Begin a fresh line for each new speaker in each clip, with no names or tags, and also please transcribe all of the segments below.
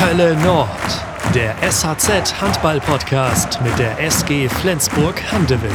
Hölle Nord, der SHZ Handball-Podcast mit der SG Flensburg-Handewitt.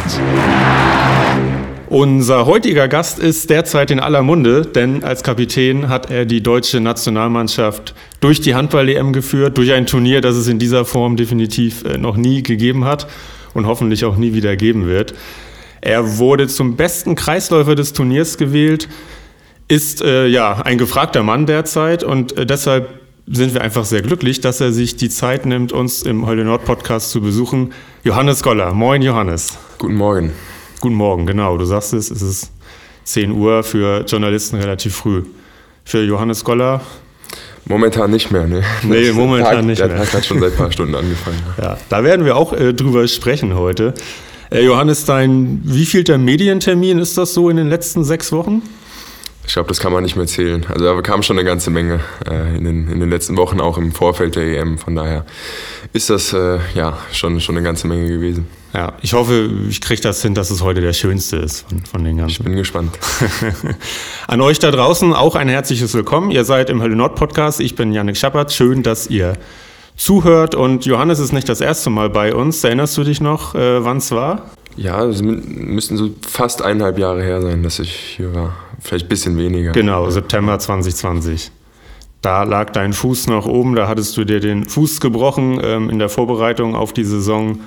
Unser heutiger Gast ist derzeit in aller Munde, denn als Kapitän hat er die deutsche Nationalmannschaft durch die Handball-EM geführt, durch ein Turnier, das es in dieser Form definitiv noch nie gegeben hat und hoffentlich auch nie wieder geben wird. Er wurde zum besten Kreisläufer des Turniers gewählt, ist ein gefragter Mann derzeit und deshalb sind wir einfach sehr glücklich, dass er sich die Zeit nimmt, uns im Hölle Nord Podcast zu besuchen. Johannes Goller. Moin, Johannes.
Guten Morgen.
Guten Morgen, genau. Du sagst es ist 10 Uhr, für Journalisten relativ früh. Für Johannes Goller?
Momentan nicht mehr, ne?
Nee, momentan nicht mehr.
Der Tag hat schon seit ein paar Stunden angefangen.
Ja, da werden wir auch drüber sprechen heute. Johannes, dein wievielter Medientermin ist das so in den letzten 6 Wochen?
Ich glaube, das kann man nicht mehr zählen. Also da kam schon eine ganze Menge in den letzten Wochen, auch im Vorfeld der EM. Von daher ist das schon eine ganze Menge gewesen.
Ja, ich hoffe, ich kriege das hin, dass es heute der schönste ist von den ganzen.
Ich bin gespannt.
An euch da draußen auch ein herzliches Willkommen. Ihr seid im Hölle Nord Podcast. Ich bin Yannick Schappert. Schön, dass ihr zuhört. Und Johannes ist nicht das erste Mal bei uns. Erinnerst du dich noch, wann es war?
Ja, es müssten so fast 1,5 Jahre her sein, dass ich hier war. Vielleicht ein bisschen weniger.
Genau, September 2020. Da lag dein Fuß noch oben, da hattest du dir den Fuß gebrochen in der Vorbereitung auf die Saison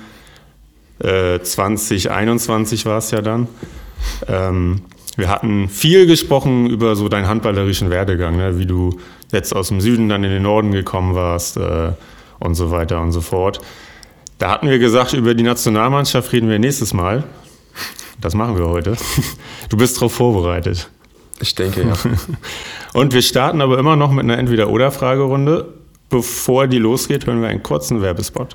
2021 war es ja dann. Wir hatten viel gesprochen über so deinen handballerischen Werdegang, ne? Wie du jetzt aus dem Süden dann in den Norden gekommen warst und so weiter und so fort. Da hatten wir gesagt, über die Nationalmannschaft reden wir nächstes Mal. Das machen wir heute. Du bist darauf vorbereitet.
Ich denke, ja.
Und wir starten aber immer noch mit einer Entweder-Oder-Fragerunde. Bevor die losgeht, hören wir einen kurzen Werbespot.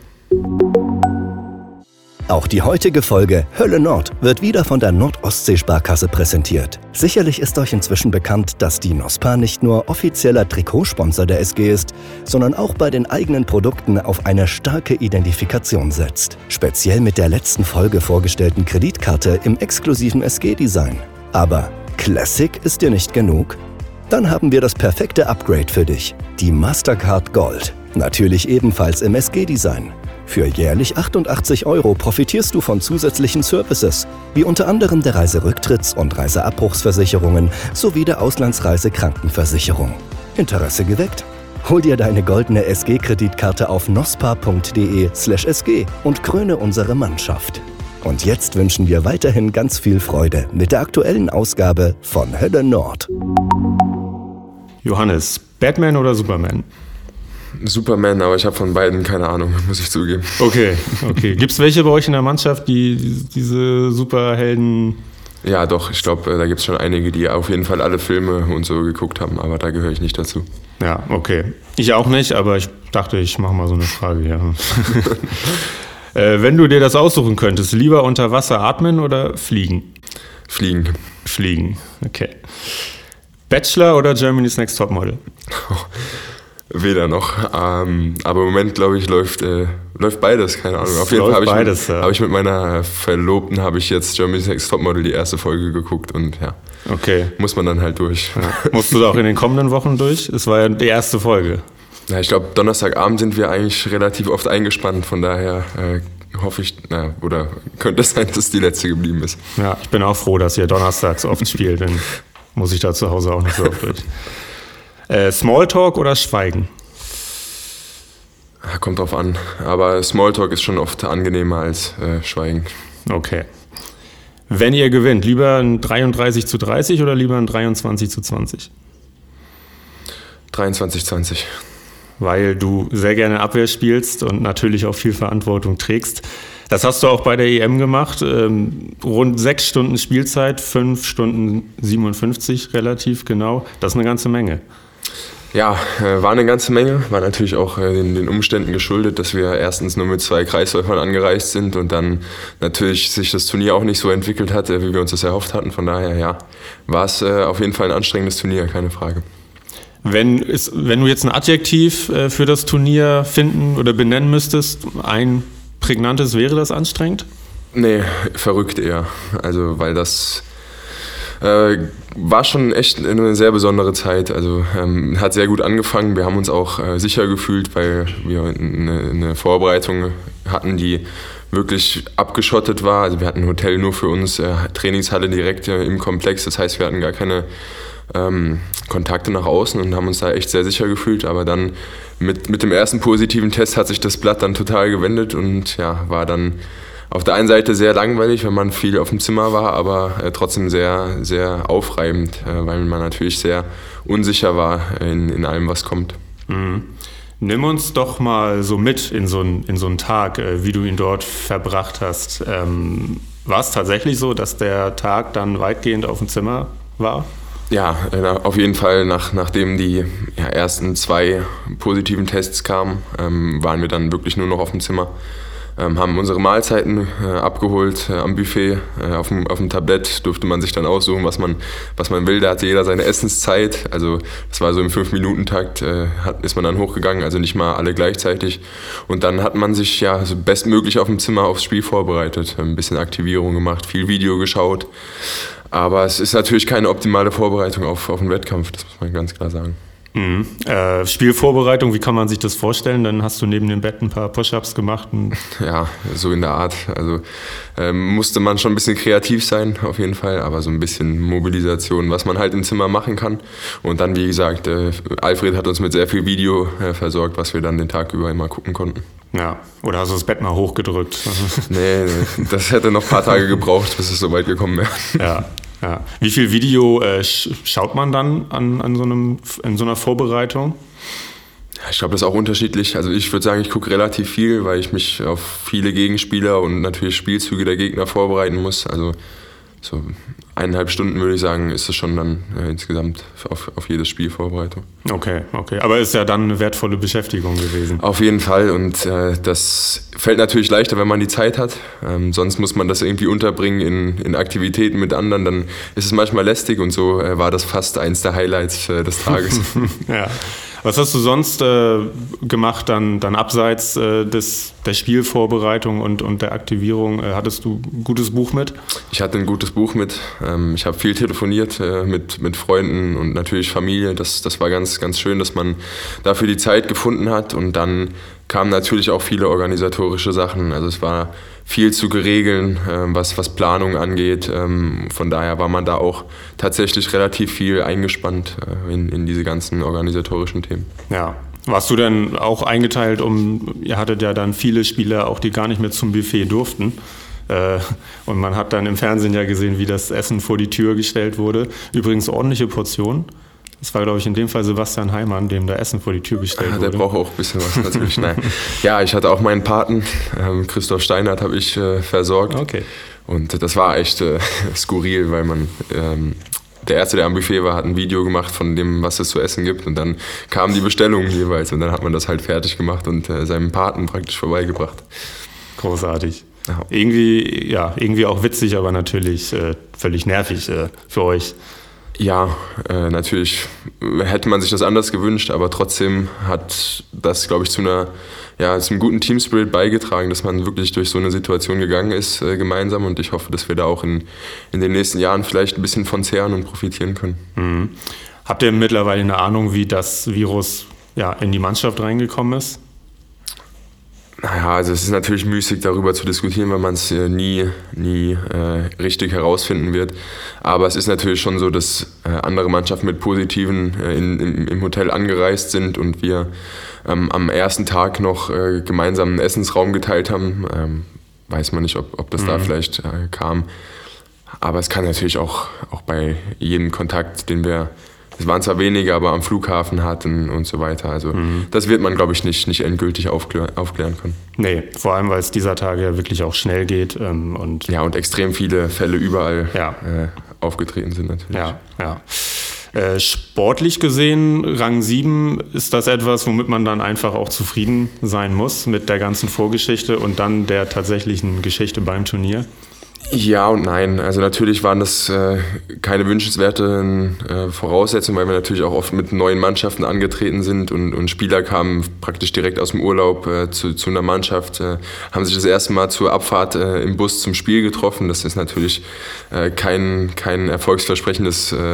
Auch die heutige Folge Hölle Nord wird wieder von der Nord-Ostsee-Sparkasse präsentiert. Sicherlich ist euch inzwischen bekannt, dass die NOSPA nicht nur offizieller Trikotsponsor der SG ist, sondern auch bei den eigenen Produkten auf eine starke Identifikation setzt. Speziell mit der letzten Folge vorgestellten Kreditkarte im exklusiven SG-Design. Aber Classic ist dir nicht genug? Dann haben wir das perfekte Upgrade für dich. Die Mastercard Gold. Natürlich ebenfalls im SG-Design. Für jährlich 88 € profitierst du von zusätzlichen Services, wie unter anderem der Reiserücktritts- und Reiseabbruchsversicherungen sowie der Auslandsreisekrankenversicherung. Interesse geweckt? Hol dir deine goldene SG-Kreditkarte auf nospa.de/sg und kröne unsere Mannschaft. Und jetzt wünschen wir weiterhin ganz viel Freude mit der aktuellen Ausgabe von Hölle Nord.
Johannes, Batman oder Superman?
Superman, aber ich habe von beiden keine Ahnung, muss ich zugeben.
Okay. Gibt es welche bei euch in der Mannschaft, die diese Superhelden...
Ja, doch, ich glaube, da gibt es schon einige, die auf jeden Fall alle Filme und so geguckt haben, aber da gehöre ich nicht dazu.
Ja, okay. Ich auch nicht, aber ich dachte, ich mache mal so eine Frage, ja. Wenn du dir das aussuchen könntest, lieber unter Wasser atmen oder fliegen? Fliegen, okay. Bachelor oder Germany's Next Topmodel?
Weder noch, aber im Moment, glaube ich, läuft beides, keine Ahnung. Auf jeden Fall habe ich mit meiner Verlobten jetzt Germany's Next Topmodel die erste Folge geguckt und ja,
okay.
Muss man dann halt durch.
Ja. Musst du da auch in den kommenden Wochen durch? Es war ja die erste Folge.
Ja, ich glaube, Donnerstagabend sind wir eigentlich relativ oft eingespannt, von daher hoffe ich, oder könnte es sein, dass es die letzte geblieben ist.
Ja, ich bin auch froh, dass ihr donnerstags oft spielt, dann muss ich da zu Hause auch nicht so oft durch. Smalltalk oder Schweigen?
Kommt drauf an, aber Smalltalk ist schon oft angenehmer als Schweigen.
Okay. Wenn ihr gewinnt, lieber ein 33:30 oder lieber ein 23:20?
23:20.
Weil du sehr gerne Abwehr spielst und natürlich auch viel Verantwortung trägst. Das hast du auch bei der EM gemacht. Rund 6 Stunden Spielzeit, 5 Stunden 57 relativ genau. Das ist eine ganze Menge.
Ja, war eine ganze Menge. War natürlich auch den Umständen geschuldet, dass wir erstens nur mit 2 Kreisläufern angereist sind und dann natürlich sich das Turnier auch nicht so entwickelt hat, wie wir uns das erhofft hatten. Von daher, ja, war es auf jeden Fall ein anstrengendes Turnier, keine Frage.
Wenn du jetzt ein Adjektiv für das Turnier finden oder benennen müsstest, ein prägnantes, wäre das anstrengend?
Nee, verrückt eher. Also, weil das War schon echt eine sehr besondere Zeit. Also hat sehr gut angefangen. Wir haben uns auch sicher gefühlt, weil wir eine Vorbereitung hatten, die wirklich abgeschottet war. Also wir hatten ein Hotel nur für uns, Trainingshalle direkt im Komplex. Das heißt, wir hatten gar keine Kontakte nach außen und haben uns da echt sehr sicher gefühlt. Aber dann mit dem ersten positiven Test hat sich das Blatt dann total gewendet und ja, war dann auf der einen Seite sehr langweilig, wenn man viel auf dem Zimmer war, aber trotzdem sehr, sehr aufreibend, weil man natürlich sehr unsicher war in allem, was kommt.
Mhm. Nimm uns doch mal so mit in so einen Tag, wie du ihn dort verbracht hast. War es tatsächlich so, dass der Tag dann weitgehend auf dem Zimmer war?
Ja, auf jeden Fall. Nachdem die ersten 2 positiven Tests kamen, waren wir dann wirklich nur noch auf dem Zimmer. Haben unsere Mahlzeiten abgeholt am Buffet. Auf dem Tablett durfte man sich dann aussuchen, was man will. Da hatte jeder seine Essenszeit. Also das war so im 5-Minuten-Takt, ist man dann hochgegangen, also nicht mal alle gleichzeitig. Und dann hat man sich so bestmöglich auf dem Zimmer aufs Spiel vorbereitet. Ein bisschen Aktivierung gemacht, viel Video geschaut. Aber es ist natürlich keine optimale Vorbereitung auf einen Wettkampf, das muss man ganz klar sagen.
Mhm. Spielvorbereitung, wie kann man sich das vorstellen? Dann hast du neben dem Bett ein paar Push-Ups gemacht.
Ja, so in der Art. Also musste man schon ein bisschen kreativ sein, auf jeden Fall, aber so ein bisschen Mobilisation, was man halt im Zimmer machen kann. Und dann, wie gesagt, Alfred hat uns mit sehr viel Video versorgt, was wir dann den Tag über immer gucken konnten.
Ja, oder hast du das Bett mal hochgedrückt?
Nee, das hätte noch ein paar Tage gebraucht, bis es so weit gekommen wäre.
Ja. Ja. Wie viel Video schaut man dann in so einer Vorbereitung?
Ich glaube, das ist auch unterschiedlich. Also ich würde sagen, ich gucke relativ viel, weil ich mich auf viele Gegenspieler und natürlich Spielzüge der Gegner vorbereiten muss. Also so 1,5 Stunden würde ich sagen, ist es schon dann insgesamt auf jedes Spiel Vorbereitung. Okay.
Aber ist ja dann eine wertvolle Beschäftigung gewesen.
Auf jeden Fall und das fällt natürlich leichter, wenn man die Zeit hat. Sonst muss man das irgendwie unterbringen in Aktivitäten mit anderen, dann ist es manchmal lästig und so war das fast eins der Highlights des Tages.
Ja. Was hast du sonst gemacht, dann abseits der Spielvorbereitung und der Aktivierung? Hattest du ein gutes Buch mit?
Ich hatte ein gutes Buch mit. Ich habe viel telefoniert mit Freunden und natürlich Familie. Das war ganz, ganz schön, dass man dafür die Zeit gefunden hat. Und dann kamen natürlich auch viele organisatorische Sachen. Also es war viel zu geregeln, was Planung angeht. Von daher war man da auch tatsächlich relativ viel eingespannt in diese ganzen organisatorischen Themen.
Ja. Warst du denn auch eingeteilt, ihr hattet ja dann viele Spieler, auch die gar nicht mehr zum Buffet durften. Und man hat dann im Fernsehen ja gesehen, wie das Essen vor die Tür gestellt wurde. Übrigens ordentliche Portionen. Das war, glaube ich, in dem Fall Sebastian Heimann, dem da Essen vor die Tür gestellt wurde.
Der braucht auch ein bisschen was natürlich. Nein. Ja, ich hatte auch meinen Paten, Christoph Steinert, habe ich versorgt.
Okay.
Und das war echt skurril, weil man... Der Erste, der am Buffet war, hat ein Video gemacht von dem, was es zu essen gibt. Und dann kamen die Bestellungen jeweils. Und dann hat man das halt fertig gemacht und seinem Paten praktisch vorbeigebracht.
Großartig. Ja. Irgendwie auch witzig, aber natürlich völlig nervig für euch.
Ja, natürlich hätte man sich das anders gewünscht, aber trotzdem hat das, glaube ich, zu einem guten Teamspirit beigetragen, dass man wirklich durch so eine Situation gegangen ist gemeinsam und ich hoffe, dass wir da auch in den nächsten Jahren vielleicht ein bisschen von zehren und profitieren können.
Mhm. Habt ihr mittlerweile eine Ahnung, wie das Virus in die Mannschaft reingekommen ist?
Naja, also es ist natürlich müßig, darüber zu diskutieren, weil man es nie richtig herausfinden wird. Aber es ist natürlich schon so, dass andere Mannschaften mit Positiven im Hotel angereist sind und wir am ersten Tag noch gemeinsam einen Essensraum geteilt haben. Weiß man nicht, ob das da vielleicht kam. Aber es kann natürlich auch bei jedem Kontakt, den wir... Es waren zwar wenige, aber am Flughafen hatten und so weiter. Also das wird man, glaube ich, nicht endgültig aufklären können. Nee,
vor allem, weil es dieser Tage ja wirklich auch schnell geht. Und
extrem viele Fälle überall aufgetreten sind natürlich.
Ja. Sportlich gesehen, Rang 7, ist das etwas, womit man dann einfach auch zufrieden sein muss mit der ganzen Vorgeschichte und dann der tatsächlichen Geschichte beim Turnier?
Ja und nein. Also natürlich waren das keine wünschenswerten Voraussetzungen, weil wir natürlich auch oft mit neuen Mannschaften angetreten sind und Spieler kamen praktisch direkt aus dem Urlaub zu einer Mannschaft, haben sich das erste Mal zur Abfahrt im Bus zum Spiel getroffen. Das ist natürlich keine erfolgsversprechende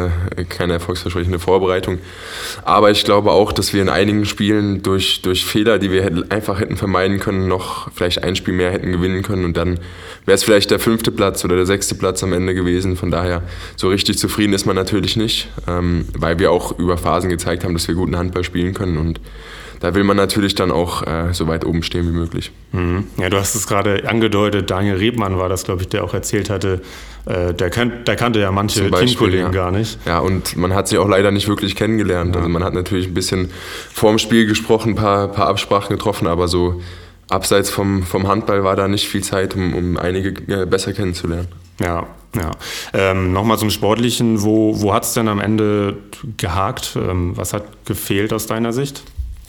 Vorbereitung. Aber ich glaube auch, dass wir in einigen Spielen durch Fehler, die wir einfach hätten vermeiden können, noch vielleicht ein Spiel mehr hätten gewinnen können und dann wäre es vielleicht der 5. Platz oder der 6. Platz am Ende gewesen. Von daher, so richtig zufrieden ist man natürlich nicht, weil wir auch über Phasen gezeigt haben, dass wir guten Handball spielen können und da will man natürlich dann auch so weit oben stehen wie möglich.
Mhm. Ja, du hast es gerade angedeutet, Daniel Rebmann war das, glaube ich, der auch erzählt hatte, der kannte ja manche Teamkollegen gar nicht.
Ja, und man hat sie auch leider nicht wirklich kennengelernt. Ja. Also man hat natürlich ein bisschen vorm Spiel gesprochen, ein paar Absprachen getroffen, aber so abseits vom Handball war da nicht viel Zeit, um einige besser kennenzulernen.
Ja. Nochmal zum Sportlichen, wo hat es denn am Ende gehakt? Was hat gefehlt aus deiner Sicht?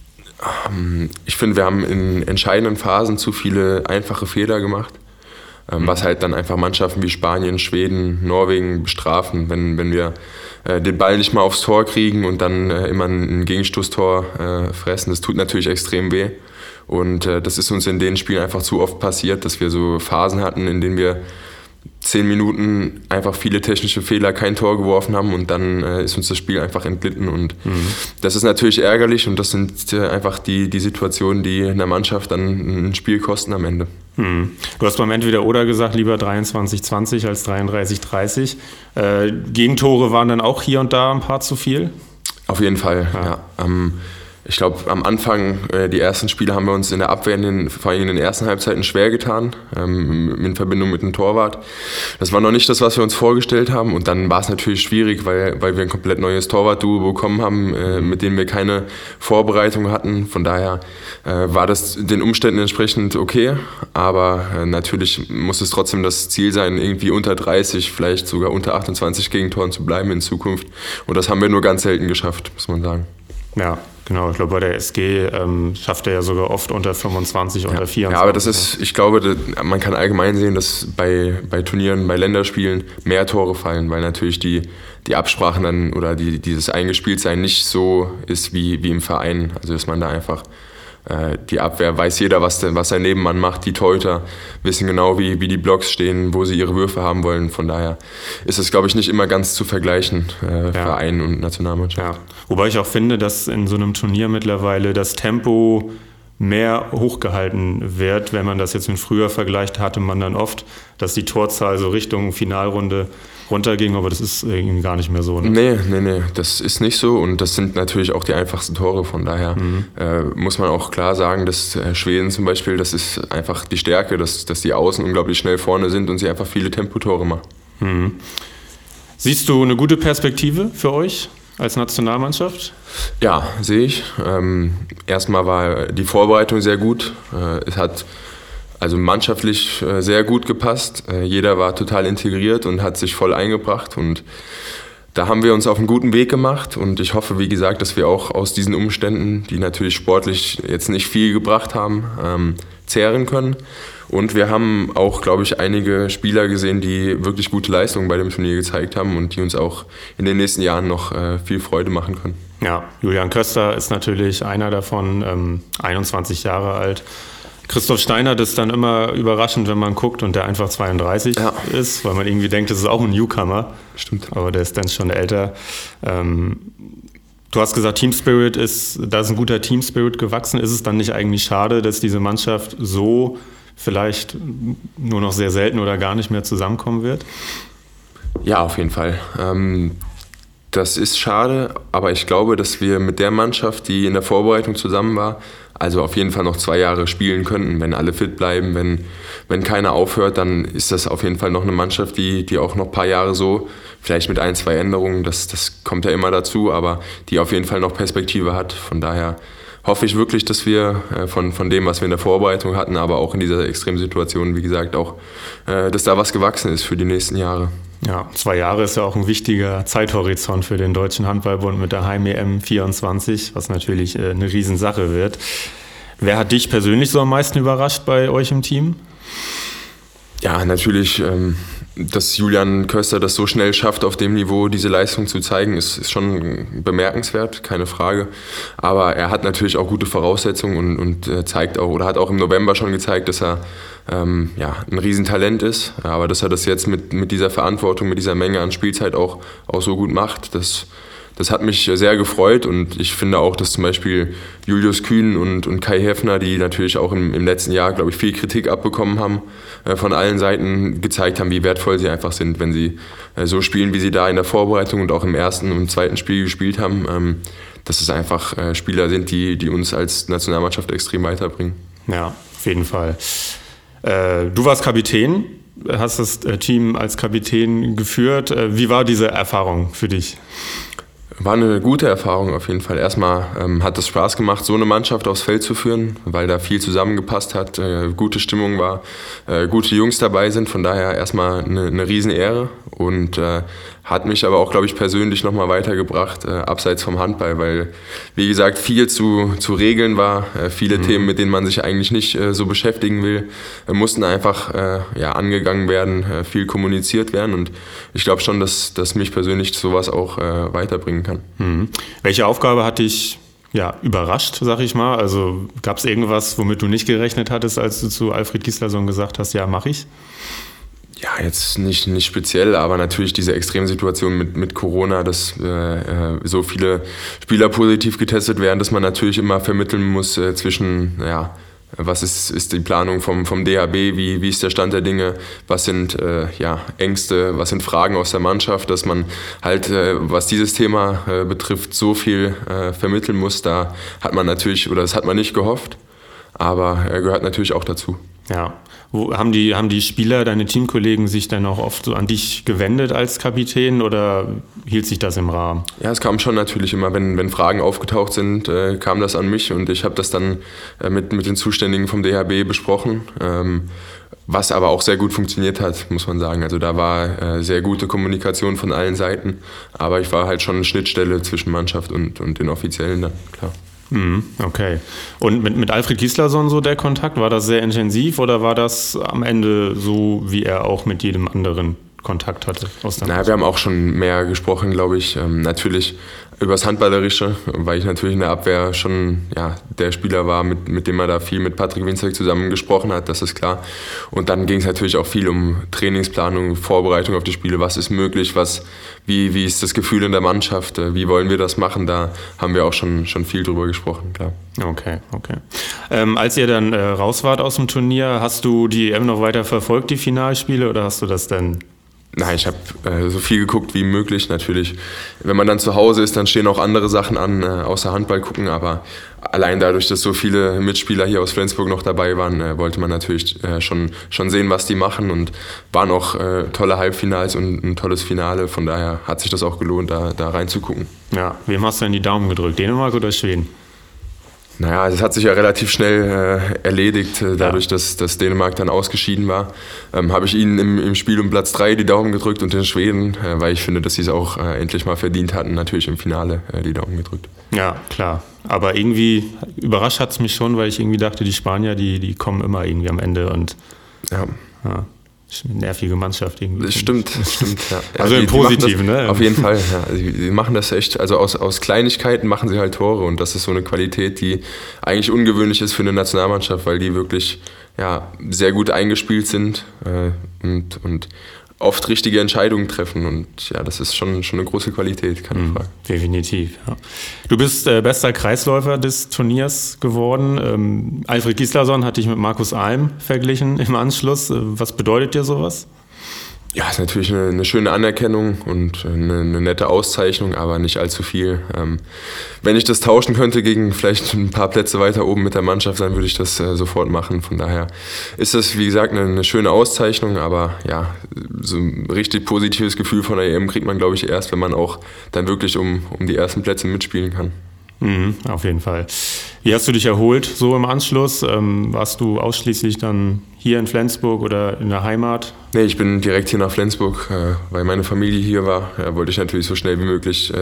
Ich finde, wir haben in entscheidenden Phasen zu viele einfache Fehler gemacht, was halt dann einfach Mannschaften wie Spanien, Schweden, Norwegen bestrafen, wenn wir den Ball nicht mal aufs Tor kriegen und dann immer ein Gegenstoßtor fressen. Das tut natürlich extrem weh. Und das ist uns in den Spielen einfach zu oft passiert, dass wir so Phasen hatten, in denen wir 10 Minuten einfach viele technische Fehler, kein Tor geworfen haben und dann ist uns das Spiel einfach entglitten und das ist natürlich ärgerlich und das sind einfach die Situationen, die in der Mannschaft dann ein Spiel kosten am Ende.
Du hast beim Entweder-Oder gesagt, lieber 23-20 als 33-30. Gegentore waren dann auch hier und da ein paar zu viel?
Auf jeden Fall, ja. Ich glaube, am Anfang, die ersten Spiele haben wir uns in der Abwehr, vor allem in den ersten Halbzeiten schwer getan, in Verbindung mit dem Torwart. Das war noch nicht das, was wir uns vorgestellt haben und dann war es natürlich schwierig, weil wir ein komplett neues Torwart-Duo bekommen haben, mit dem wir keine Vorbereitung hatten. Von daher war das den Umständen entsprechend okay, aber natürlich muss es trotzdem das Ziel sein, irgendwie unter 30, vielleicht sogar unter 28 Gegentoren zu bleiben in Zukunft und das haben wir nur ganz selten geschafft, muss man sagen.
Ja, genau. Ich glaube, bei der SG schafft er ja sogar oft unter 25, unter 24.
Ja, aber das ist, ich glaube, man kann allgemein sehen, dass bei Turnieren, bei Länderspielen mehr Tore fallen, weil natürlich die Absprachen dann oder dieses Eingespieltsein nicht so ist wie im Verein. Also dass man da einfach die Abwehr, weiß jeder, was sein Nebenmann macht, die Torhüter wissen genau, wie die Blocks stehen, wo sie ihre Würfe haben wollen. Von daher ist es, glaube ich, nicht immer ganz zu vergleichen, Verein und Nationalmannschaft. Ja.
Wobei ich auch finde, dass in so einem Turnier mittlerweile das Tempo mehr hochgehalten wird. Wenn man das jetzt mit früher vergleicht, hatte man dann oft, dass die Torzahl so Richtung Finalrunde runterging, aber das ist irgendwie gar nicht mehr so. Ne?
Nee, das ist nicht so und das sind natürlich auch die einfachsten Tore, von daher muss man auch klar sagen, dass Schweden zum Beispiel, das ist einfach die Stärke, dass die Außen unglaublich schnell vorne sind und sie einfach viele Tempotore machen.
Siehst du eine gute Perspektive für euch als Nationalmannschaft?
Ja, sehe ich. Erstmal war die Vorbereitung sehr gut. Es hat also mannschaftlich sehr gut gepasst. Jeder war total integriert und hat sich voll eingebracht und da haben wir uns auf einen guten Weg gemacht und ich hoffe, wie gesagt, dass wir auch aus diesen Umständen, die natürlich sportlich jetzt nicht viel gebracht haben, zehren können. Und wir haben auch, glaube ich, einige Spieler gesehen, die wirklich gute Leistungen bei dem Turnier gezeigt haben und die uns auch in den nächsten Jahren noch viel Freude machen können.
Ja, Julian Köster ist natürlich einer davon, 21 Jahre alt. Christoph Steinert ist dann immer überraschend, wenn man guckt und der einfach 32 ist, weil man irgendwie denkt, das ist auch ein Newcomer.
Stimmt.
Aber der ist dann schon älter. Du hast gesagt, Teamspirit da ist ein guter Teamspirit gewachsen. Ist es dann nicht eigentlich schade, dass diese Mannschaft so vielleicht nur noch sehr selten oder gar nicht mehr zusammenkommen wird?
Ja, auf jeden Fall. Das ist schade, aber ich glaube, dass wir mit der Mannschaft, die in der Vorbereitung zusammen war, also auf jeden Fall noch 2 Jahre spielen könnten, wenn alle fit bleiben, wenn keiner aufhört, dann ist das auf jeden Fall noch eine Mannschaft, die auch noch ein paar Jahre so, vielleicht mit 1, 2 Änderungen, das kommt ja immer dazu, aber die auf jeden Fall noch Perspektive hat. Von daher hoffe ich wirklich, dass wir von dem, was wir in der Vorbereitung hatten, aber auch in dieser Extremsituation, wie gesagt, auch, dass da was gewachsen ist für die nächsten Jahre.
Ja, 2 Jahre ist ja auch ein wichtiger Zeithorizont für den Deutschen Handballbund mit der Heim-EM 24, was natürlich eine Riesensache wird. Wer hat dich persönlich so am meisten überrascht bei euch im Team?
Ja, natürlich, dass Julian Köster das so schnell schafft, auf dem Niveau diese Leistung zu zeigen, ist schon bemerkenswert, keine Frage. Aber er hat natürlich auch gute Voraussetzungen und zeigt auch, oder hat auch im November schon gezeigt, dass er ein Riesentalent ist. Aber dass er das jetzt mit dieser Verantwortung, mit dieser Menge an Spielzeit auch so gut macht, das hat mich sehr gefreut, und ich finde auch, dass zum Beispiel Julius Kühn und Kai Heffner, die natürlich auch im letzten Jahr, glaube ich, viel Kritik abbekommen haben, von allen Seiten gezeigt haben, wie wertvoll sie einfach sind, wenn sie so spielen, wie sie da in der Vorbereitung und auch im ersten und zweiten Spiel gespielt haben, dass es einfach Spieler sind, die uns als Nationalmannschaft extrem weiterbringen.
Ja, auf jeden Fall. Du warst Kapitän, hast das Team als Kapitän geführt. Wie war diese Erfahrung für dich?
War eine gute Erfahrung auf jeden Fall. Erstmal hat es Spaß gemacht, so eine Mannschaft aufs Feld zu führen, weil da viel zusammengepasst hat, gute Stimmung war, gute Jungs dabei sind. Von daher erstmal eine Riesenehre, und hat mich aber auch, glaube ich, persönlich nochmal weitergebracht, abseits vom Handball, weil, wie gesagt, viel zu regeln war, viele Themen, mit denen man sich eigentlich nicht so beschäftigen will, mussten einfach angegangen werden, viel kommuniziert werden, und ich glaube schon, dass mich persönlich sowas auch weiterbringen kann.
Welche Aufgabe hat dich überrascht, sag ich mal? Also gab es irgendwas, womit du nicht gerechnet hattest, als du zu Alfred Gislason gesagt hast, ja, mach ich?
Ja, jetzt nicht speziell, aber natürlich diese Extremsituation mit Corona, dass so viele Spieler positiv getestet werden, dass man natürlich immer vermitteln muss zwischen, was ist die Planung vom DHB, wie ist der Stand der Dinge, was sind Ängste, was sind Fragen aus der Mannschaft, dass man halt, was dieses Thema betrifft, so viel vermitteln muss. Da hat man natürlich, oder das hat man nicht gehofft, aber er gehört natürlich auch dazu.
Ja. Haben die Spieler, deine Teamkollegen, sich dann auch oft so an dich gewendet als Kapitän, oder hielt sich das im Rahmen?
Ja, es kam schon natürlich immer, wenn Fragen aufgetaucht sind, kam das an mich, und ich habe das dann mit den Zuständigen vom DHB besprochen, was aber auch sehr gut funktioniert hat, muss man sagen. Also da war sehr gute Kommunikation von allen Seiten, aber ich war halt schon eine Schnittstelle zwischen Mannschaft und den Offiziellen dann, klar.
Okay. Und mit Alfred Gislason so der Kontakt, war das sehr intensiv, oder war das am Ende so, wie er auch mit jedem anderen Kontakt hatte?
Wir haben auch schon mehr gesprochen, glaube ich. Natürlich über das Handballerische, weil ich natürlich in der Abwehr schon der Spieler war, mit dem er da viel mit Patrick Winzek zusammen gesprochen hat, das ist klar. Und dann ging es natürlich auch viel um Trainingsplanung, Vorbereitung auf die Spiele, was ist möglich, wie ist das Gefühl in der Mannschaft, wie wollen wir das machen, da haben wir auch schon viel drüber gesprochen, klar.
Okay. Als ihr dann raus wart aus dem Turnier, hast du die EM noch weiter verfolgt, die Finalspiele, oder hast du das dann?
Nein, ich habe so viel geguckt wie möglich. Natürlich, wenn man dann zu Hause ist, dann stehen auch andere Sachen an, außer Handball gucken. Aber allein dadurch, dass so viele Mitspieler hier aus Flensburg noch dabei waren, wollte man natürlich schon sehen, was die machen. Und waren auch tolle Halbfinals und ein tolles Finale. Von daher hat sich das auch gelohnt, da reinzugucken. Ja,
wem hast du denn die Daumen gedrückt? Dänemark oder Schweden?
Naja, das hat sich ja relativ schnell erledigt, dadurch, dass Dänemark dann ausgeschieden war. Habe ich ihnen im Spiel um Platz 3 die Daumen gedrückt und den Schweden, weil ich finde, dass sie es auch endlich mal verdient hatten, natürlich im Finale die Daumen gedrückt.
Ja, klar. Aber irgendwie überrascht hat es mich schon, weil ich irgendwie dachte, die Spanier, die kommen immer irgendwie am Ende, und ja. Eine nervige Mannschaft irgendwie.
Das stimmt, ja.
Also im Positiven, ne?
Auf jeden Fall, ja. Also die machen das echt, also aus Kleinigkeiten machen sie halt Tore, und das ist so eine Qualität, die eigentlich ungewöhnlich ist für eine Nationalmannschaft, weil die wirklich sehr gut eingespielt sind und oft richtige Entscheidungen treffen, und das ist schon eine große Qualität, keine Frage.
Definitiv, ja. Du bist bester Kreisläufer des Turniers geworden. Alfred Gislason hat dich mit Markus Alm verglichen im Anschluss. Was bedeutet dir sowas?
Ja, ist natürlich eine schöne Anerkennung und eine nette Auszeichnung, aber nicht allzu viel. Wenn ich das tauschen könnte gegen vielleicht ein paar Plätze weiter oben mit der Mannschaft, dann würde ich das sofort machen. Von daher ist das, wie gesagt, eine schöne Auszeichnung, aber so ein richtig positives Gefühl von der EM kriegt man, glaube ich, erst, wenn man auch dann wirklich um die ersten Plätze mitspielen kann.
Auf jeden Fall. Wie hast du dich erholt so im Anschluss? Warst du ausschließlich dann hier in Flensburg oder in der Heimat?
Nee, ich bin direkt hier nach Flensburg, weil meine Familie hier war. Da wollte ich natürlich so schnell wie möglich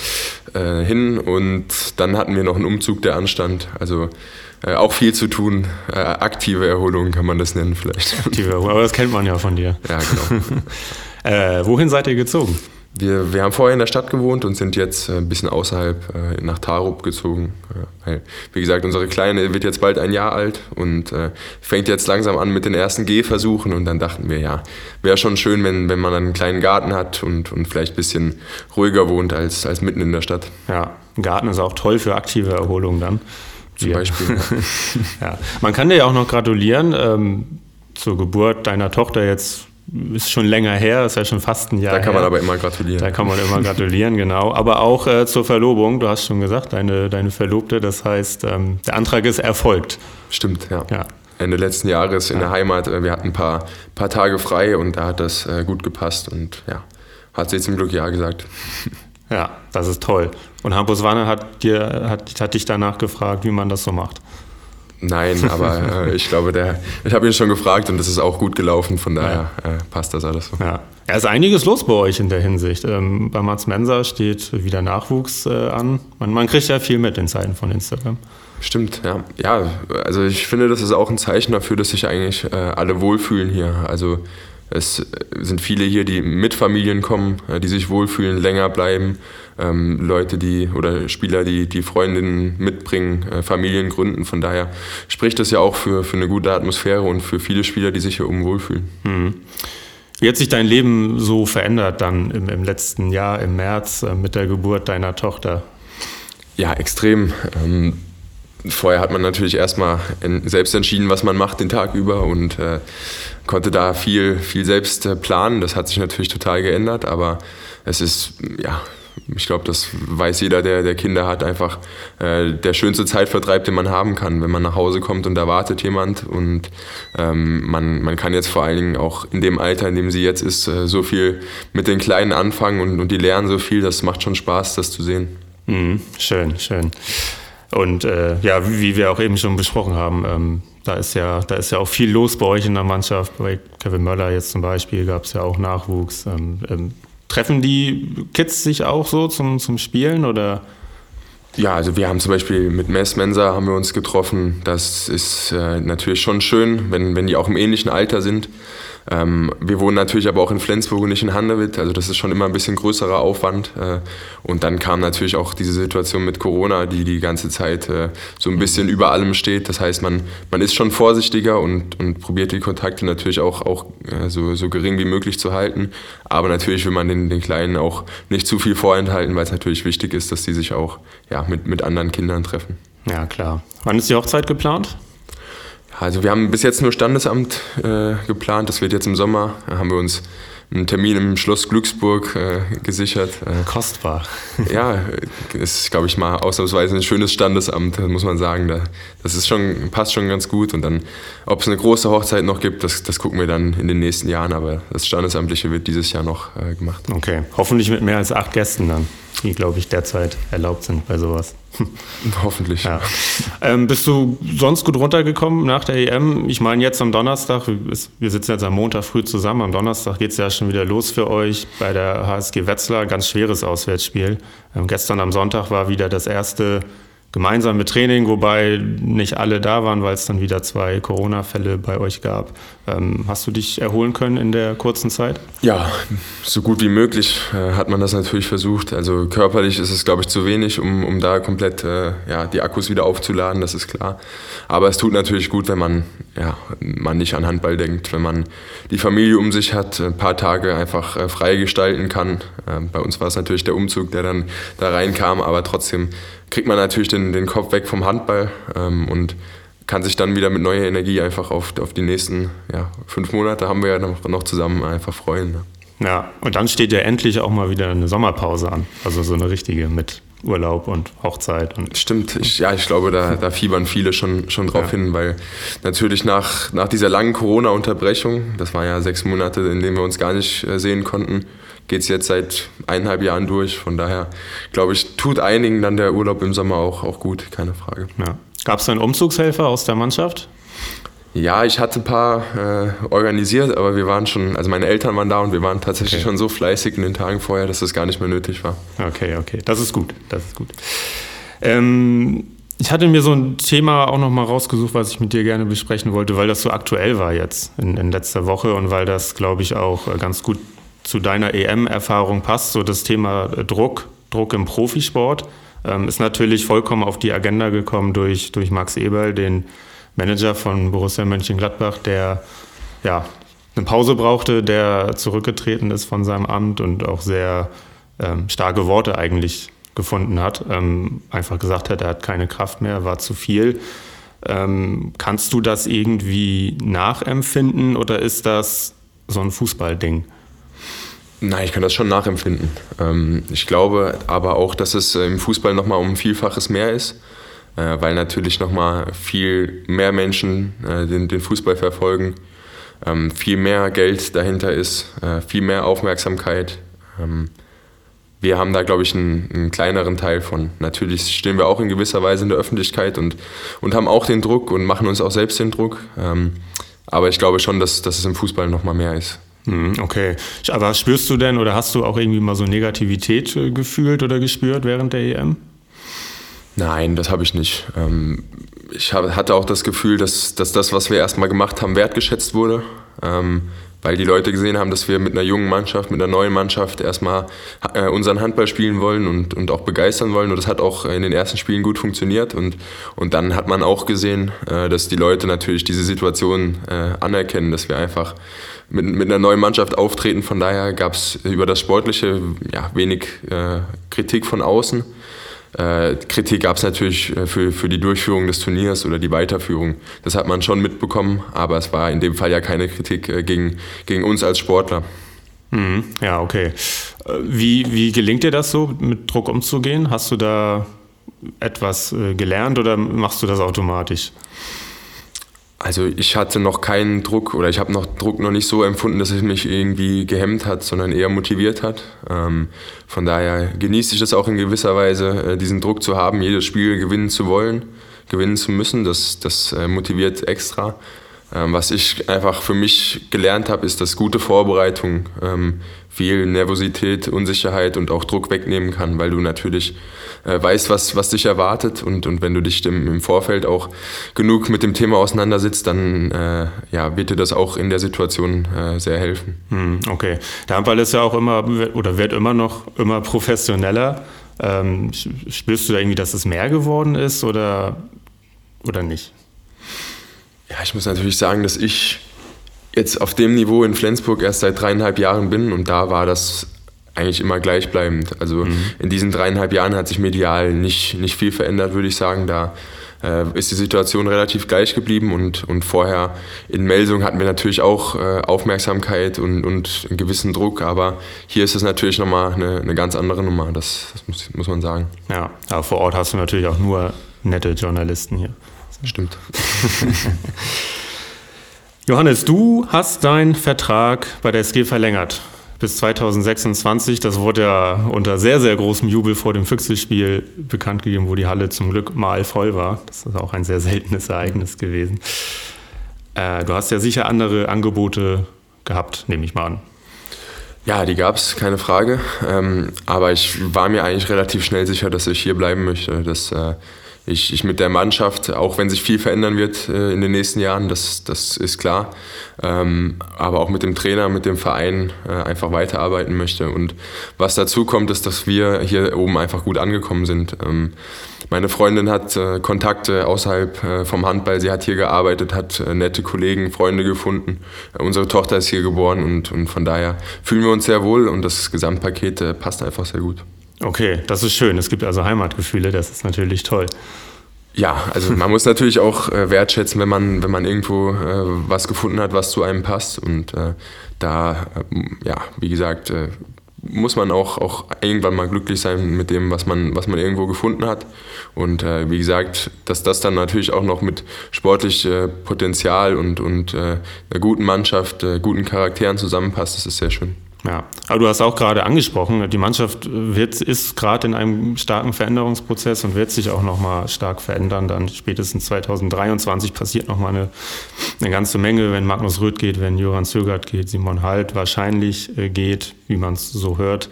hin. Und dann hatten wir noch einen Umzug, der anstand. Also auch viel zu tun. Aktive Erholung kann man das nennen vielleicht.
Aktive Erholung, aber das kennt man ja von dir.
Ja, genau.
Wohin seid ihr gezogen?
Wir haben vorher in der Stadt gewohnt und sind jetzt ein bisschen außerhalb nach Tarup gezogen. Wie gesagt, unsere Kleine wird jetzt bald 1 Jahr alt und fängt jetzt langsam an mit den ersten Gehversuchen. Und dann dachten wir, ja, wäre schon schön, wenn man einen kleinen Garten hat und vielleicht ein bisschen ruhiger wohnt als mitten in der Stadt.
Ja, ein Garten ist auch toll für aktive Erholung dann.
Zum Beispiel.
Ja. Man kann dir ja auch noch gratulieren zur Geburt deiner Tochter jetzt. Ist schon länger her, ist ja schon fast ein Jahr her.
Da kann man aber immer gratulieren.
Da kann man immer gratulieren, genau. Aber auch zur Verlobung, du hast schon gesagt, deine Verlobte, das heißt, der Antrag ist erfolgt.
Stimmt, ja. Ende letzten Jahres in der Heimat, wir hatten ein paar Tage frei und da hat das gut gepasst und ja, hat sie zum Glück ja gesagt.
Ja, das ist toll. Und Hampus Wanne hat dich danach gefragt, wie man das so macht.
Nein, aber ich glaube, ich habe ihn schon gefragt und das ist auch gut gelaufen, von daher passt das alles so.
Ja, es ist einiges los bei euch in der Hinsicht. Bei Mats Mensa steht wieder Nachwuchs an. Man kriegt ja viel mit in Zeiten von Instagram.
Stimmt, ja. Ja, also ich finde, das ist auch ein Zeichen dafür, dass sich eigentlich alle wohlfühlen hier. Also es sind viele hier, die mit Familien kommen, die sich wohlfühlen, länger bleiben. Leute, oder Spieler, die Freundinnen mitbringen, Familien gründen. Von daher spricht das ja auch für eine gute Atmosphäre und für viele Spieler, die sich hier oben wohlfühlen.
Wie hat sich dein Leben so verändert dann im letzten Jahr, im März, mit der Geburt deiner Tochter?
Ja, extrem. Vorher hat man natürlich erstmal selbst entschieden, was man macht den Tag über und konnte da viel selbst planen. Das hat sich natürlich total geändert, aber es ist, ja, ich glaube, das weiß jeder, der Kinder hat, einfach der schönste Zeitvertreib, den man haben kann, wenn man nach Hause kommt und da wartet jemand und man kann jetzt vor allen Dingen auch in dem Alter, in dem sie jetzt ist, so viel mit den Kleinen anfangen und die lernen so viel, das macht schon Spaß, das zu sehen.
Schön. Und wie wir auch eben schon besprochen haben, da ist ja auch viel los bei euch in der Mannschaft. Bei Kevin Möller jetzt zum Beispiel gab es ja auch Nachwuchs. Treffen die Kids sich auch so zum Spielen oder?
Ja, also wir haben zum Beispiel mit Mats Mensa haben wir uns getroffen. Das ist natürlich schon schön, wenn die auch im ähnlichen Alter sind. Wir wohnen natürlich aber auch in Flensburg und nicht in Handewitt, also das ist schon immer ein bisschen größerer Aufwand. Und dann kam natürlich auch diese Situation mit Corona, die ganze Zeit so ein bisschen über allem steht. Das heißt, man ist schon vorsichtiger und probiert die Kontakte natürlich auch so gering wie möglich zu halten. Aber natürlich will man den Kleinen auch nicht zu viel vorenthalten, weil es natürlich wichtig ist, dass die sich auch mit anderen Kindern treffen.
Ja, klar. Wann ist die Hochzeit geplant?
Also wir haben bis jetzt nur Standesamt geplant, das wird jetzt im Sommer, da haben wir uns einen Termin im Schloss Glücksburg gesichert.
Kostbar.
Ja, ist, glaube ich, mal ausnahmsweise ein schönes Standesamt, muss man sagen. Das passt schon ganz gut und dann, ob es eine große Hochzeit noch gibt, das gucken wir dann in den nächsten Jahren, aber das Standesamtliche wird dieses Jahr noch gemacht.
Okay, hoffentlich mit mehr als 8 Gästen dann, die, glaube ich, derzeit erlaubt sind bei sowas.
Hoffentlich.
Ja. Bist du sonst gut runtergekommen nach der EM? Ich meine, jetzt am Donnerstag, wir sitzen jetzt am Montag früh zusammen, am Donnerstag geht es ja schon wieder los für euch bei der HSG Wetzlar, ganz schweres Auswärtsspiel. Gestern am Sonntag war wieder das erste gemeinsame Training, wobei nicht alle da waren, weil es dann wieder 2 Corona-Fälle bei euch gab. Hast du dich erholen können in der kurzen Zeit?
Ja, so gut wie möglich hat man das natürlich versucht. Also körperlich ist es, glaube ich, zu wenig, um da komplett die Akkus wieder aufzuladen, das ist klar. Aber es tut natürlich gut, wenn man nicht an Handball denkt, wenn man die Familie um sich hat, ein paar Tage einfach frei gestalten kann. Bei uns war es natürlich der Umzug, der dann da reinkam, aber trotzdem kriegt man natürlich den Kopf weg vom Handball und kann sich dann wieder mit neuer Energie einfach auf die nächsten 5 Monate haben wir ja noch zusammen einfach freuen. Ne?
Ja, und dann steht ja endlich auch mal wieder eine Sommerpause an, also so eine richtige mit Urlaub und Hochzeit. Und
Stimmt, ich glaube, da fiebern viele schon drauf hin, weil natürlich nach dieser langen Corona-Unterbrechung, das waren ja 6 Monate, in denen wir uns gar nicht sehen konnten, geht es jetzt seit 1,5 Jahren durch. Von daher, glaube ich, tut einigen dann der Urlaub im Sommer auch gut, keine Frage.
Ja. Gab es einen Umzugshelfer aus der Mannschaft?
Ja, ich hatte ein paar organisiert, aber wir waren schon, also meine Eltern waren da und wir waren tatsächlich schon so fleißig in den Tagen vorher, dass das gar nicht mehr nötig war.
Okay, das ist gut. Ich hatte mir so ein Thema auch nochmal rausgesucht, was ich mit dir gerne besprechen wollte, weil das so aktuell war jetzt in letzter Woche und weil das, glaube ich, auch ganz gut zu deiner EM-Erfahrung passt. So das Thema Druck im Profisport ist natürlich vollkommen auf die Agenda gekommen durch Max Eberl, den Manager von Borussia Mönchengladbach, der eine Pause brauchte, der zurückgetreten ist von seinem Amt und auch sehr starke Worte eigentlich gefunden hat. Einfach gesagt hat, er hat keine Kraft mehr, war zu viel. Kannst du das irgendwie nachempfinden oder ist das so ein Fußballding?
Nein, ich kann das schon nachempfinden. Ich glaube aber auch, dass es im Fußball nochmal um ein Vielfaches mehr ist. Weil natürlich nochmal viel mehr Menschen den Fußball verfolgen, viel mehr Geld dahinter ist, viel mehr Aufmerksamkeit. Wir haben da, glaube ich, einen kleineren Teil von. Natürlich stehen wir auch in gewisser Weise in der Öffentlichkeit und haben auch den Druck und machen uns auch selbst den Druck. Aber ich glaube schon, dass es im Fußball nochmal mehr ist.
Okay, aber spürst du denn oder hast du auch irgendwie mal so Negativität gefühlt oder gespürt während der EM?
Nein, das habe ich nicht. Ich hatte auch das Gefühl, dass das, was wir erstmal gemacht haben, wertgeschätzt wurde, weil die Leute gesehen haben, dass wir mit einer jungen Mannschaft, mit einer neuen Mannschaft erstmal unseren Handball spielen wollen und auch begeistern wollen. Und das hat auch in den ersten Spielen gut funktioniert. Und dann hat man auch gesehen, dass die Leute natürlich diese Situation anerkennen, dass wir einfach mit einer neuen Mannschaft auftreten. Von daher gab es über das Sportliche wenig Kritik von außen. Kritik gab es natürlich für die Durchführung des Turniers oder die Weiterführung. Das hat man schon mitbekommen, aber es war in dem Fall ja keine Kritik gegen uns als Sportler.
Ja, okay. Wie gelingt dir das so, mit Druck umzugehen? Hast du da etwas gelernt oder machst du das automatisch?
Also ich hatte noch keinen Druck oder ich habe Druck noch nicht so empfunden, dass es mich irgendwie gehemmt hat, sondern eher motiviert hat. Von daher genieße ich es auch in gewisser Weise, diesen Druck zu haben, jedes Spiel gewinnen zu wollen, gewinnen zu müssen. Das motiviert extra. Was ich einfach für mich gelernt habe, ist, dass gute Vorbereitung viel Nervosität, Unsicherheit und auch Druck wegnehmen kann, weil du natürlich weißt, was dich erwartet und wenn du dich im Vorfeld auch genug mit dem Thema auseinandersetzt, dann wird dir das auch in der Situation sehr helfen.
Okay. Der Handball ist ja auch immer oder wird immer professioneller. Spürst du da irgendwie, dass es mehr geworden ist oder nicht?
Ja, ich muss natürlich sagen, dass ich jetzt auf dem Niveau in Flensburg erst seit 3,5 Jahren bin und da war das eigentlich immer gleichbleibend. Also in diesen 3,5 Jahren hat sich medial nicht viel verändert, würde ich sagen. Da ist die Situation relativ gleich geblieben und vorher in Melsung hatten wir natürlich auch Aufmerksamkeit und einen gewissen Druck, aber hier ist es natürlich nochmal eine ganz andere Nummer, das muss man sagen.
Ja, aber vor Ort hast du natürlich auch nur nette Journalisten hier.
Stimmt.
Johannes, du hast deinen Vertrag bei der SG verlängert bis 2026. Das wurde ja unter sehr, sehr großem Jubel vor dem Füchse-Spiel bekannt gegeben, wo die Halle zum Glück mal voll war. Das ist auch ein sehr seltenes Ereignis gewesen. Du hast ja sicher andere Angebote gehabt, nehme ich mal an.
Ja, die gab es, keine Frage. Aber ich war mir eigentlich relativ schnell sicher, dass ich hier bleiben möchte, dass ich mit der Mannschaft, auch wenn sich viel verändern wird in den nächsten Jahren, das ist klar, aber auch mit dem Trainer, mit dem Verein einfach weiterarbeiten möchte. Und was dazu kommt, ist, dass wir hier oben einfach gut angekommen sind. Meine Freundin hat Kontakte außerhalb vom Handball, sie hat hier gearbeitet, hat nette Kollegen, Freunde gefunden. Unsere Tochter ist hier geboren und von daher fühlen wir uns sehr wohl und das Gesamtpaket passt einfach sehr gut.
Okay, das ist schön. Es gibt also Heimatgefühle, das ist natürlich toll.
Ja, also man muss natürlich auch wertschätzen, wenn man irgendwo was gefunden hat, was zu einem passt. Und wie gesagt, muss man auch irgendwann mal glücklich sein mit dem, was man irgendwo gefunden hat. Und wie gesagt, dass das dann natürlich auch noch mit sportlich Potenzial und einer guten Mannschaft, guten Charakteren zusammenpasst, das ist sehr schön.
Ja, aber du hast auch gerade angesprochen, die Mannschaft ist gerade in einem starken Veränderungsprozess und wird sich auch nochmal stark verändern. Dann spätestens 2023 passiert nochmal eine ganze Menge, wenn Magnus Röth geht, wenn Göran Zögert geht, Simon Halt wahrscheinlich geht, wie man es so hört.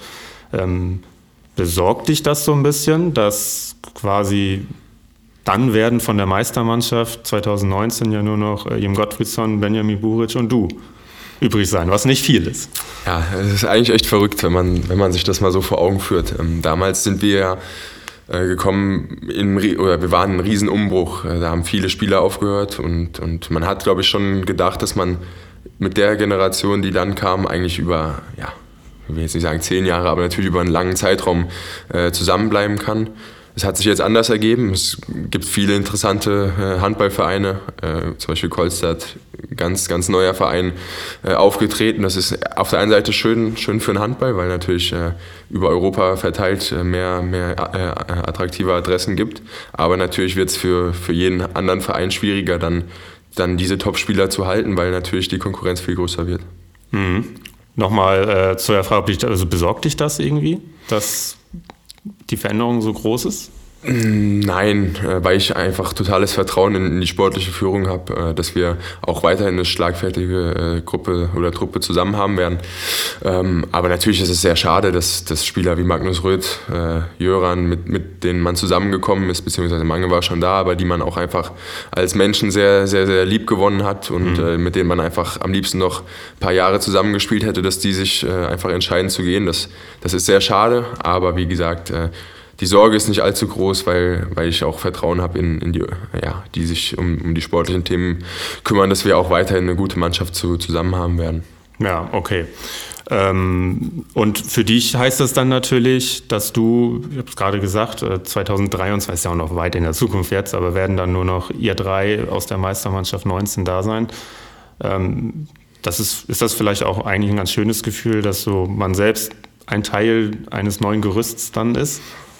Besorgt dich das so ein bisschen, dass quasi dann werden von der Meistermannschaft 2019 ja nur noch Jim Gottfriedson, Benjamin Buric und du übrig sein, was nicht viel ist.
Ja, es ist eigentlich echt verrückt, wenn man sich das mal so vor Augen führt. Damals sind wir ja gekommen, wir waren in einem Riesenumbruch. Da haben viele Spieler aufgehört und man hat, glaube ich, schon gedacht, dass man mit der Generation, die dann kam, eigentlich über, ich will jetzt nicht sagen 10 Jahre, aber natürlich über einen langen Zeitraum zusammenbleiben kann. Es hat sich jetzt anders ergeben. Es gibt viele interessante Handballvereine, zum Beispiel Kolstadt, ganz, ganz neuer Verein aufgetreten. Das ist auf der einen Seite schön für den Handball, weil natürlich über Europa verteilt mehr attraktive Adressen gibt. Aber natürlich wird es für jeden anderen Verein schwieriger, dann diese Top-Spieler zu halten, weil natürlich die Konkurrenz viel größer wird.
Mhm. Nochmal zu der Frage, also besorgt dich das irgendwie, dass die Veränderung so groß ist?
Nein, weil ich einfach totales Vertrauen in die sportliche Führung habe, dass wir auch weiterhin eine schlagfertige Gruppe oder Truppe zusammen haben werden. Aber natürlich ist es sehr schade, dass Spieler wie Magnus Röth, Göran, mit denen man zusammengekommen ist, beziehungsweise Mange war schon da, aber die man auch einfach als Menschen sehr, sehr, sehr lieb gewonnen hat und mit denen man einfach am liebsten noch ein paar Jahre zusammengespielt hätte, dass die sich einfach entscheiden zu gehen. Das ist sehr schade, aber wie gesagt, die Sorge ist nicht allzu groß, weil ich auch Vertrauen habe in die sich um die sportlichen Themen kümmern, dass wir auch weiterhin eine gute Mannschaft zusammen haben werden.
Ja, okay. Und für dich heißt das dann natürlich, dass du, ich habe es gerade gesagt, 2023 ist ja auch noch weit in der Zukunft jetzt, aber werden dann nur noch ihr 3 aus der Meistermannschaft 19 da sein. Ist das vielleicht auch eigentlich ein ganz schönes Gefühl, dass so man selbst ein Teil eines neuen Gerüsts dann ist?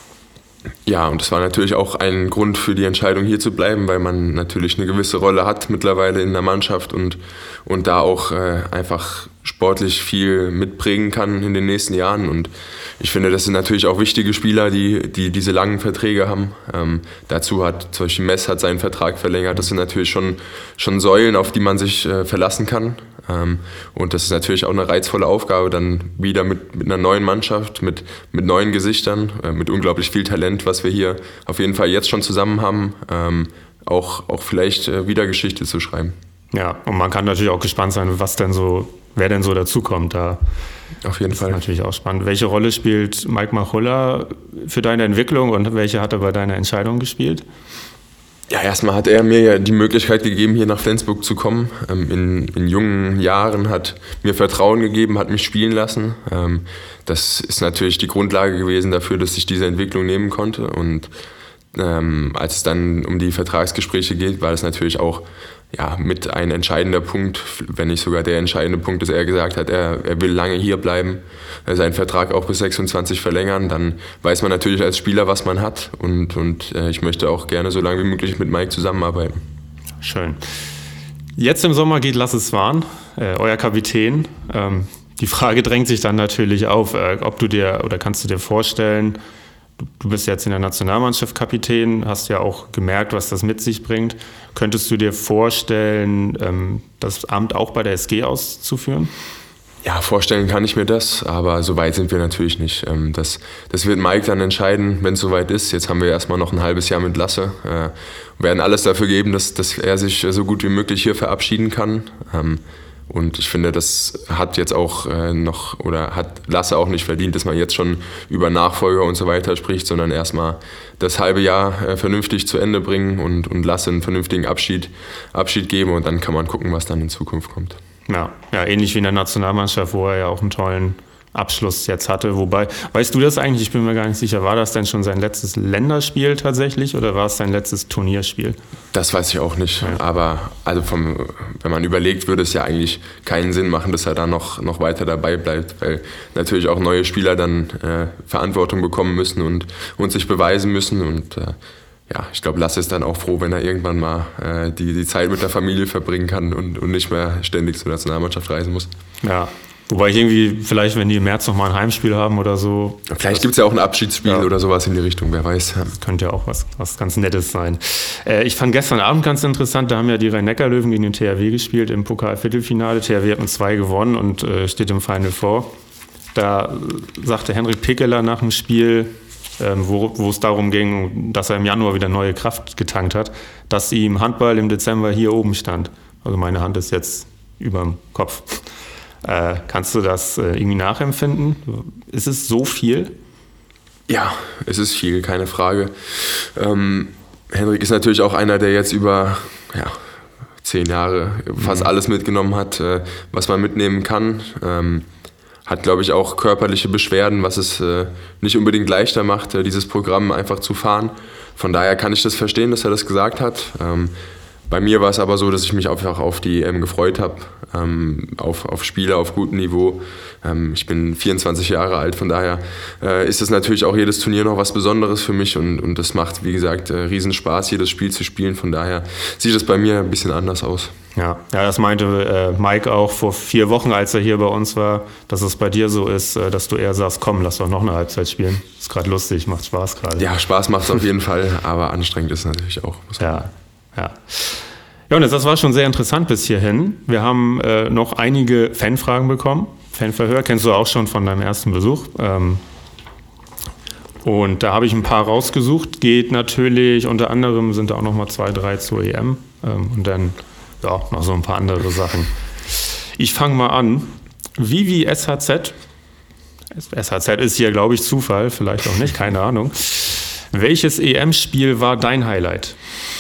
Ja, und das war natürlich auch ein Grund für die Entscheidung, hier zu bleiben, weil man natürlich eine gewisse Rolle hat mittlerweile in der Mannschaft und da auch einfach sportlich viel mitprägen kann in den nächsten Jahren. Und ich finde, das sind natürlich auch wichtige Spieler, die diese langen Verträge haben. Dazu hat zum Beispiel Mess hat seinen Vertrag verlängert. Das sind natürlich schon Säulen, auf die man sich verlassen kann. Und das ist natürlich auch eine reizvolle Aufgabe, dann wieder mit einer neuen Mannschaft, mit neuen Gesichtern, mit unglaublich viel Talent, was wir hier auf jeden Fall jetzt schon zusammen haben, auch vielleicht wieder Geschichte zu schreiben.
Ja, und man kann natürlich auch gespannt sein, wer denn so dazukommt. Da
auf jeden Fall.
Das ist natürlich auch spannend. Welche Rolle spielt Mike Machulla für deine Entwicklung und welche hat er bei deiner Entscheidung gespielt?
Ja, erstmal hat er mir ja die Möglichkeit gegeben, hier nach Flensburg zu kommen. In jungen Jahren hat mir Vertrauen gegeben, hat mich spielen lassen. Das ist natürlich die Grundlage gewesen dafür, dass ich diese Entwicklung nehmen konnte. Und als es dann um die Vertragsgespräche geht, war das natürlich auch mit ein entscheidender Punkt, wenn nicht sogar der entscheidende Punkt, dass er gesagt hat, er will lange hier bleiben, seinen Vertrag auch bis 26 verlängern. Dann weiß man natürlich als Spieler, was man hat und ich möchte auch gerne so lange wie möglich mit Mike zusammenarbeiten.
Schön. Jetzt im Sommer geht Lasse Swan, euer Kapitän. Die Frage drängt sich dann natürlich auf, kannst du dir vorstellen, du bist jetzt in der Nationalmannschaft Kapitän, hast ja auch gemerkt, was das mit sich bringt. Könntest du dir vorstellen, das Amt auch bei der SG auszuführen?
Ja, vorstellen kann ich mir das, aber so weit sind wir natürlich nicht. Das wird Mike dann entscheiden, wenn es soweit ist. Jetzt haben wir erstmal noch ein halbes Jahr mit Lasse. Werden alles dafür geben, dass er sich so gut wie möglich hier verabschieden kann. Und ich finde, das hat jetzt auch hat Lasse auch nicht verdient, dass man jetzt schon über Nachfolger und so weiter spricht, sondern erstmal das halbe Jahr vernünftig zu Ende bringen und Lasse einen vernünftigen Abschied geben und dann kann man gucken, was dann in Zukunft kommt.
Ja, ähnlich wie in der Nationalmannschaft, wo er ja auch einen tollen Abschluss jetzt hatte. Wobei, weißt du das eigentlich? Ich bin mir gar nicht sicher. War das denn schon sein letztes Länderspiel tatsächlich oder war es sein letztes Turnierspiel?
Das weiß ich auch nicht. Ja. Aber also wenn man überlegt, würde es ja eigentlich keinen Sinn machen, dass er da noch weiter dabei bleibt, weil natürlich auch neue Spieler dann Verantwortung bekommen müssen und sich beweisen müssen. Und ich glaube, Lasse ist dann auch froh, wenn er irgendwann mal die Zeit mit der Familie verbringen kann und nicht mehr ständig zur Nationalmannschaft reisen muss.
Ja. Wobei ich irgendwie, vielleicht, wenn die im März nochmal ein Heimspiel haben oder so.
Vielleicht gibt es ja auch ein Abschiedsspiel oder sowas in die Richtung, wer weiß.
Könnte ja auch was ganz Nettes sein. Ich fand gestern Abend ganz interessant, da haben ja die Rhein-Neckar-Löwen gegen den THW gespielt im Pokal-Viertelfinale. THW hat mit 2 gewonnen und steht im Final Four. Da sagte Henrik Pekeler nach dem Spiel, wo es darum ging, dass er im Januar wieder neue Kraft getankt hat, dass ihm Handball im Dezember hier oben stand. Also meine Hand ist jetzt überm Kopf. Kannst du das irgendwie nachempfinden? Ist es so viel?
Ja, es ist viel, keine Frage. Henrik ist natürlich auch einer, der jetzt über 10 Jahre fast alles mitgenommen hat, was man mitnehmen kann. Hat, glaube ich, auch körperliche Beschwerden, was es nicht unbedingt leichter macht, dieses Programm einfach zu fahren. Von daher kann ich das verstehen, dass er das gesagt hat. Bei mir war es aber so, dass ich mich einfach auf die EM gefreut habe, auf Spiele auf gutem Niveau. Ich bin 24 Jahre alt, von daher ist es natürlich auch jedes Turnier noch was Besonderes für mich und das macht, wie gesagt, riesen Spaß, jedes Spiel zu spielen. Von daher sieht es bei mir ein bisschen anders aus.
Ja, das meinte Mike auch vor 4 Wochen, als er hier bei uns war, dass es bei dir so ist, dass du eher sagst, komm, lass doch noch eine Halbzeit spielen. Ist gerade lustig, macht Spaß gerade.
Ja, Spaß macht es auf jeden Fall, aber anstrengend ist es natürlich auch.
Ja, Jonas, das war schon sehr interessant bis hierhin. Wir haben noch einige Fanfragen bekommen. Fanverhör kennst du auch schon von deinem ersten Besuch. Und da habe ich ein paar rausgesucht. Geht natürlich, unter anderem sind da auch noch mal 2, 3 zur EM. Und dann noch so ein paar andere Sachen. Ich fange mal an. Vivi SHZ. SHZ ist hier, glaube ich, Zufall, vielleicht auch nicht, keine Ahnung. Welches EM-Spiel war dein Highlight?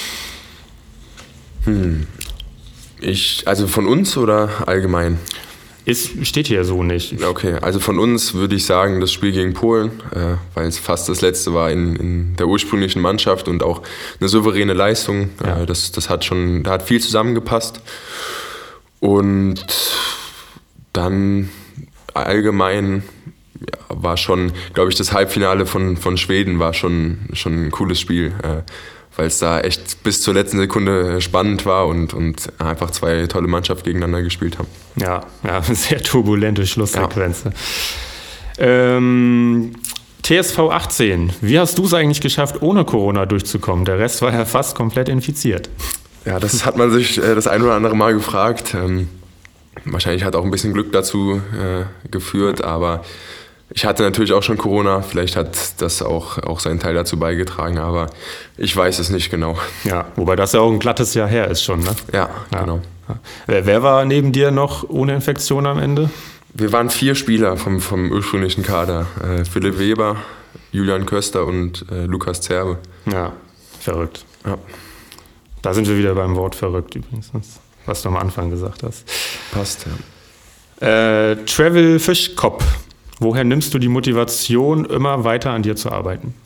Also von uns oder allgemein?
Steht hier so nicht.
Okay, also von uns würde ich sagen, das Spiel gegen Polen, weil es fast das letzte war in der ursprünglichen Mannschaft und auch eine souveräne Leistung. Ja. Da hat viel zusammengepasst. Und dann allgemein war schon, glaube ich, das Halbfinale von Schweden war schon ein cooles Spiel. Weil es da echt bis zur letzten Sekunde spannend war und einfach 2 tolle Mannschaften gegeneinander gespielt haben. Ja,
sehr turbulente Schlusssequenz. Ja. TSV 18, wie hast du es eigentlich geschafft, ohne Corona durchzukommen? Der Rest war ja fast komplett infiziert.
Ja, das hat man sich das ein oder andere Mal gefragt. Wahrscheinlich hat auch ein bisschen Glück dazu geführt, aber ich hatte natürlich auch schon Corona, vielleicht hat das auch seinen Teil dazu beigetragen, aber ich weiß es nicht genau.
Ja, wobei das ja auch ein glattes Jahr her ist schon, ne?
Ja, genau.
Ja. Wer war neben dir noch ohne Infektion am Ende?
Wir waren 4 Spieler vom ursprünglichen Kader. Philipp Weber, Julian Köster und Lukas Zerbe.
Ja, verrückt.
Ja.
Da sind wir wieder beim Wort verrückt übrigens, was du am Anfang gesagt hast.
Passt, ja.
Travel Fischkopf. Woher nimmst du die Motivation, immer weiter an dir zu arbeiten?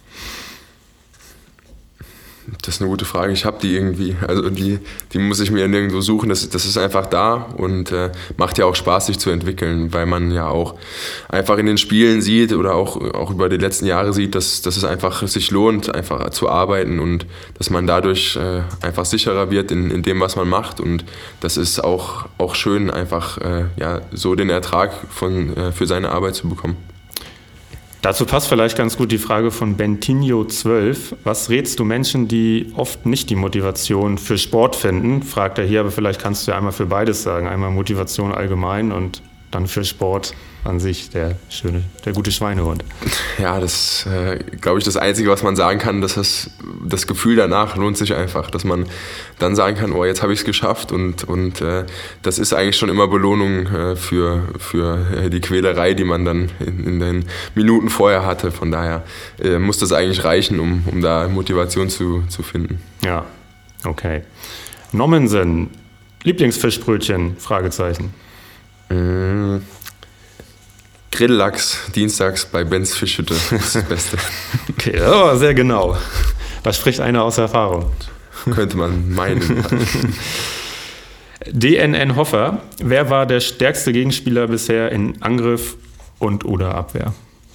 Das ist eine gute Frage. Ich habe die irgendwie. Also die muss ich mir nirgendwo suchen. Das ist einfach da und macht ja auch Spaß, sich zu entwickeln, weil man ja auch einfach in den Spielen sieht oder auch über die letzten Jahre sieht, dass es einfach sich lohnt, einfach zu arbeiten und dass man dadurch einfach sicherer wird in dem, was man macht. Und das ist auch schön, einfach so den Ertrag für seine Arbeit zu bekommen.
Dazu passt vielleicht ganz gut die Frage von Bentinho12. Was rätst du Menschen, die oft nicht die Motivation für Sport finden? Fragt er hier, aber vielleicht kannst du ja einmal für beides sagen. Einmal Motivation allgemein und dann für Sport an sich, der gute Schweinehund. Ja,
das glaube ich, das Einzige, was man sagen kann, dass das Gefühl danach lohnt sich einfach, dass man dann sagen kann, oh, jetzt habe ich es geschafft und das ist eigentlich schon immer Belohnung für die Quälerei, die man dann in den Minuten vorher hatte. Von daher muss das eigentlich reichen, um da Motivation zu finden.
Ja, okay. Nommensen, Lieblingsfischbrötchen, Fragezeichen.
Grilllachs dienstags bei Benz Fischhütte. Das ist das Beste.
Okay, oh, sehr genau. Da spricht einer aus Erfahrung.
Könnte man meinen.
DNN Hoffer, wer war der stärkste Gegenspieler bisher in Angriff und oder Abwehr?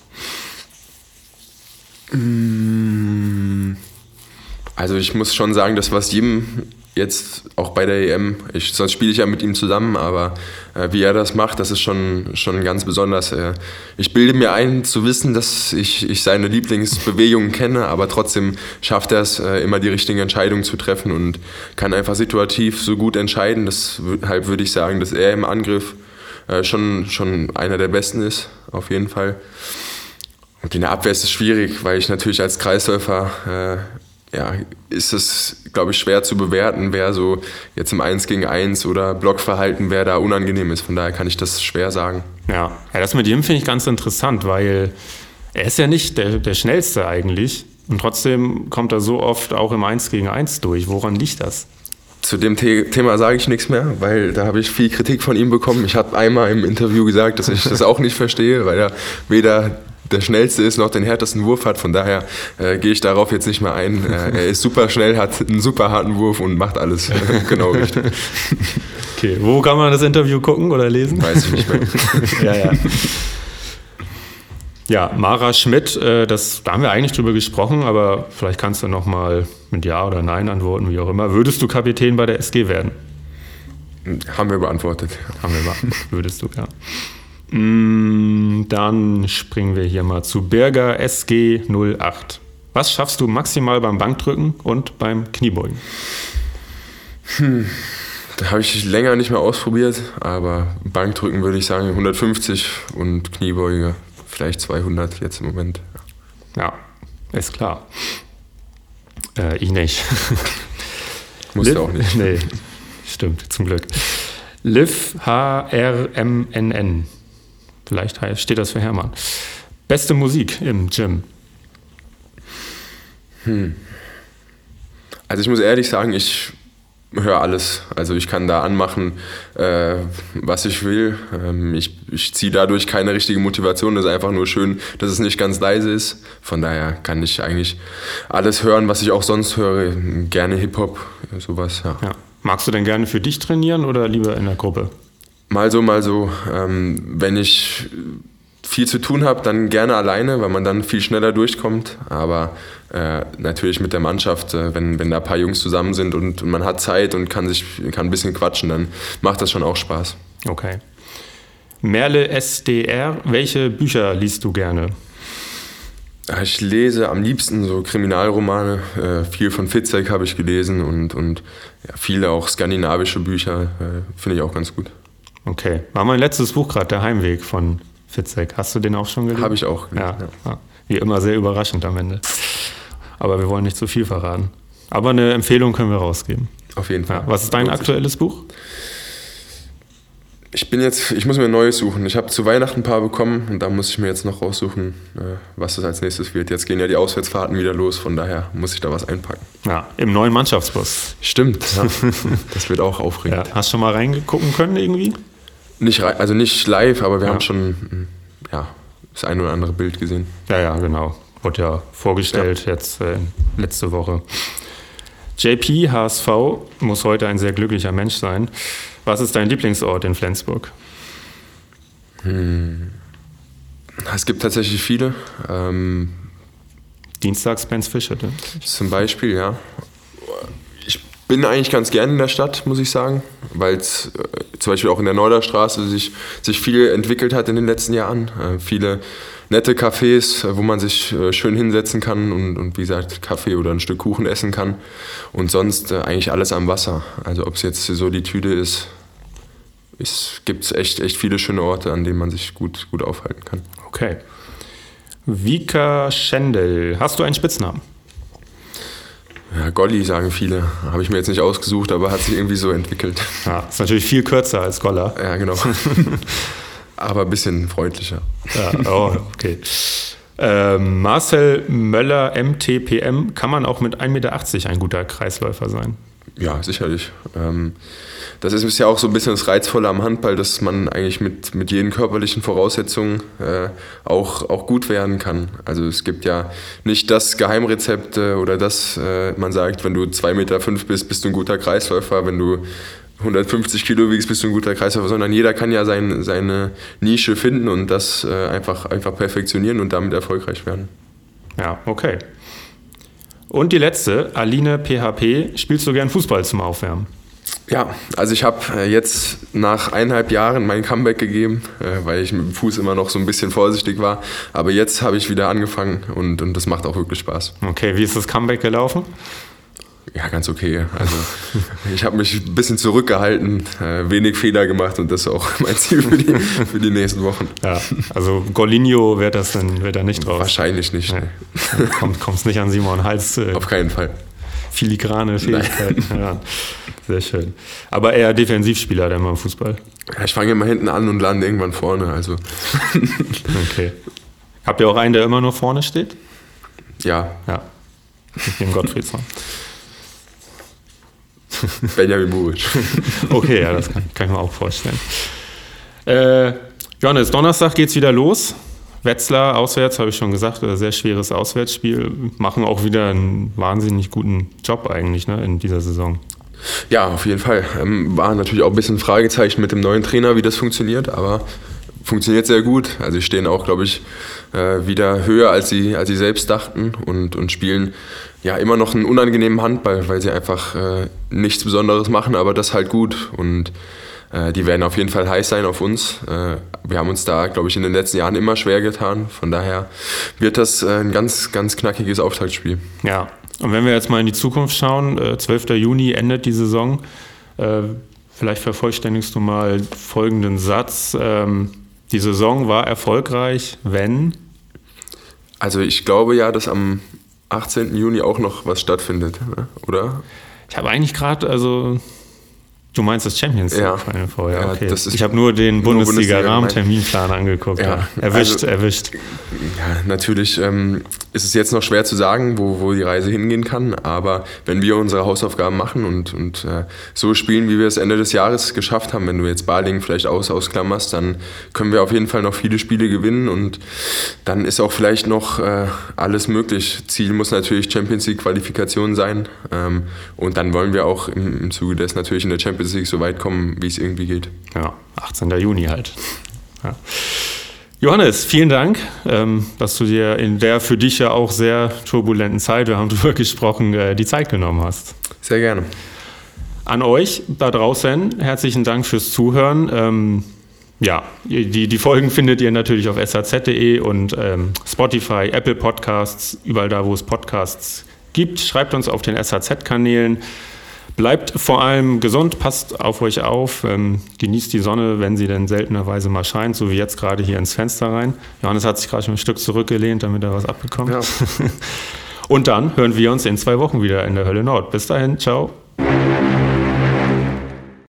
Also ich muss schon sagen, das was jedem jetzt auch bei der EM, sonst spiele ich ja mit ihm zusammen, aber wie er das macht, das ist schon ganz besonders. Ich bilde mir ein, zu wissen, dass ich seine Lieblingsbewegungen kenne, aber trotzdem schafft er es, immer die richtigen Entscheidungen zu treffen und kann einfach situativ so gut entscheiden. Deshalb würde ich sagen, dass er im Angriff schon einer der Besten ist, auf jeden Fall. Und in der Abwehr ist es schwierig, weil ich natürlich als Kreisläufer ist es, glaube ich, schwer zu bewerten, wer so jetzt im 1 gegen 1 oder Blockverhalten, wer da unangenehm ist. Von daher kann ich das schwer sagen.
Ja, das mit ihm finde ich ganz interessant, weil er ist ja nicht der Schnellste eigentlich und trotzdem kommt er so oft auch im 1 gegen 1 durch. Woran liegt das?
Zu dem Thema sage ich nichts mehr, weil da habe ich viel Kritik von ihm bekommen. Ich habe einmal im Interview gesagt, dass ich das auch nicht verstehe, weil er weder der Schnellste ist, noch den härtesten Wurf hat. Von daher gehe ich darauf jetzt nicht mehr ein. Er ist super schnell, hat einen super harten Wurf und macht alles genau richtig.
Okay, wo kann man das Interview gucken oder lesen?
Weiß ich nicht mehr.
Ja. Ja, Mara Schmidt, da haben wir eigentlich drüber gesprochen, aber vielleicht kannst du noch mal mit Ja oder Nein antworten, wie auch immer. Würdest du Kapitän bei der SG werden?
Haben wir beantwortet.
Würdest du, ja. Dann springen wir hier mal zu Birger SG 08. Was schaffst du maximal beim Bankdrücken und beim Kniebeugen?
Da habe ich länger nicht mehr ausprobiert, aber Bankdrücken würde ich sagen 150 und Kniebeuge vielleicht 200 jetzt im Moment.
Ja, ist klar. Ich nicht.
Musst du auch nicht.
Nee, stimmt, zum Glück. Liv HRMNN. Vielleicht steht das für Hermann. Beste Musik im Gym?
Also ich muss ehrlich sagen, ich höre alles. Also ich kann da anmachen, was ich will. Ich ziehe dadurch keine richtige Motivation. Das ist einfach nur schön, dass es nicht ganz leise ist. Von daher kann ich eigentlich alles hören, was ich auch sonst höre. Gerne Hip-Hop, sowas. Ja.
Magst du denn gerne für dich trainieren oder lieber in der Gruppe?
Mal so, mal so. Wenn ich viel zu tun habe, dann gerne alleine, weil man dann viel schneller durchkommt. Aber natürlich mit der Mannschaft, wenn da ein paar Jungs zusammen sind und man hat Zeit und kann ein bisschen quatschen, dann macht das schon auch Spaß.
Okay. Merle SDR, welche Bücher liest du gerne?
Ich lese am liebsten so Kriminalromane. Viel von Fitzek habe ich gelesen und viele auch skandinavische Bücher. Finde ich auch ganz gut.
Okay. War mein letztes Buch gerade, Der Heimweg von Fitzek. Hast du den auch schon gelesen?
Habe ich auch gelesen.
Ja. Wie immer sehr überraschend am Ende. Aber wir wollen nicht zu viel verraten. Aber eine Empfehlung können wir rausgeben.
Auf jeden Fall.
Ja. Was ist dein aktuelles Buch?
Ich muss mir ein neues suchen. Ich habe zu Weihnachten ein paar bekommen und da muss ich mir jetzt noch raussuchen, was das als nächstes wird. Jetzt gehen ja die Auswärtsfahrten wieder los, von daher muss ich da was einpacken.
Ja, im neuen Mannschaftsbus.
Stimmt, ja. Das wird auch aufregend.
Ja. Hast du schon mal reingucken können irgendwie?
Nicht live, aber wir haben schon das ein oder andere Bild gesehen.
Ja, genau. Wurde ja vorgestellt jetzt letzte Woche. JP HSV muss heute ein sehr glücklicher Mensch sein. Was ist dein Lieblingsort in Flensburg?
Es gibt tatsächlich viele.
Dienstags Benz Fischhütte.
Zum Beispiel, ja. Ich bin eigentlich ganz gerne in der Stadt, muss ich sagen, weil es zum Beispiel auch in der Neuderstraße sich viel entwickelt hat in den letzten Jahren. Viele nette Cafés, wo man sich schön hinsetzen kann und wie gesagt Kaffee oder ein Stück Kuchen essen kann. Und sonst eigentlich alles am Wasser. Also ob es jetzt Solitude ist, gibt es echt viele schöne Orte, an denen man sich gut aufhalten kann.
Okay. Vika Schendel, hast du einen Spitznamen?
Ja, Golli sagen viele. Habe ich mir jetzt nicht ausgesucht, aber hat sich irgendwie so entwickelt.
Ja, ist natürlich viel kürzer als Golla.
Ja, genau. Aber ein bisschen freundlicher.
Ja, oh, okay. Marcel Möller, MTPM, kann man auch mit 1,80 Meter ein guter Kreisläufer sein?
Ja, sicherlich. Das ist ja auch so ein bisschen das Reizvolle am Handball, dass man eigentlich mit jeden körperlichen Voraussetzungen auch gut werden kann. Also es gibt ja nicht das Geheimrezept oder das, man sagt, wenn du 2,5 Meter bist du ein guter Kreisläufer, wenn du 150 Kilo wiegst, bist du ein guter Kreisläufer, sondern jeder kann ja seine Nische finden und das einfach perfektionieren und damit erfolgreich werden.
Ja, okay. Und die letzte, Aline PHP, spielst du gern Fußball zum Aufwärmen?
Ja, also ich habe jetzt nach 1,5 Jahren mein Comeback gegeben, weil ich mit dem Fuß immer noch so ein bisschen vorsichtig war. Aber jetzt habe ich wieder angefangen und das macht auch wirklich Spaß.
Okay, wie ist das Comeback gelaufen?
Ja, ganz okay. Also ich habe mich ein bisschen zurückgehalten, wenig Fehler gemacht und das ist auch mein Ziel für die nächsten Wochen. Ja,
also Golinho wird da nicht drauf.
Wahrscheinlich nicht.
Nee. Kommst nicht an Simon Hals.
Auf keinen Fall.
Filigrane Fähigkeiten. Ja, sehr schön. Aber eher Defensivspieler dann beim Fußball.
Ja, ich fange immer hinten an und lande irgendwann vorne. Also.
Okay. Habt ihr auch einen, der immer nur vorne steht?
Ja.
Ja. Dem Gottfriedsson.
Benjamin Buric.
Okay, ja, das kann ich mir auch vorstellen. Johannes, Donnerstag geht's wieder los. Wetzlar auswärts, habe ich schon gesagt, sehr schweres Auswärtsspiel. Machen auch wieder einen wahnsinnig guten Job eigentlich, ne, in dieser Saison.
Ja, auf jeden Fall. War natürlich auch ein bisschen ein Fragezeichen mit dem neuen Trainer, wie das funktioniert, aber funktioniert sehr gut. Also sie stehen auch, glaube ich, wieder höher, als sie selbst dachten und spielen ja immer noch einen unangenehmen Handball, weil sie einfach nichts Besonderes machen, aber das halt gut. Und die werden auf jeden Fall heiß sein auf uns. Wir haben uns da, glaube ich, in den letzten Jahren immer schwer getan. Von daher wird das ein ganz, ganz knackiges Auftaktspiel.
Ja, und wenn wir jetzt mal in die Zukunft schauen, 12. Juni endet die Saison. Vielleicht vervollständigst du mal folgenden Satz. Die Saison war erfolgreich, wenn?
Also ich glaube ja, dass am 18. Juni auch noch was stattfindet, oder?
Ich habe eigentlich gerade, du meinst das Champions League Final Four, ja, okay. Ich habe nur den Bundesliga-Rahmenterminplan angeguckt. Ja. Erwischt.
Ja, natürlich ist es jetzt noch schwer zu sagen, wo die Reise hingehen kann, aber wenn wir unsere Hausaufgaben machen und so spielen, wie wir es Ende des Jahres geschafft haben, wenn du jetzt Balingen vielleicht ausklammerst, dann können wir auf jeden Fall noch viele Spiele gewinnen und dann ist auch vielleicht noch alles möglich. Ziel muss natürlich Champions League Qualifikation sein und dann wollen wir auch im Zuge des natürlich in der Champions League so weit kommen, wie es irgendwie geht.
Ja, 18. Juni halt. Ja. Johannes, vielen Dank, dass du dir in der für dich ja auch sehr turbulenten Zeit, wir haben darüber gesprochen, die Zeit genommen hast.
Sehr gerne.
An euch da draußen, herzlichen Dank fürs Zuhören. Ja, die Folgen findet ihr natürlich auf saz.de und Spotify, Apple Podcasts, überall da, wo es Podcasts gibt. Schreibt uns auf den SAZ-Kanälen. Bleibt vor allem gesund, passt auf euch auf, genießt die Sonne, wenn sie denn seltenerweise mal scheint, so wie jetzt gerade hier ins Fenster rein. Johannes hat sich gerade schon ein Stück zurückgelehnt, damit er was abbekommt. Ja. Und dann hören wir uns in 2 Wochen wieder in der Hölle Nord. Bis dahin, ciao.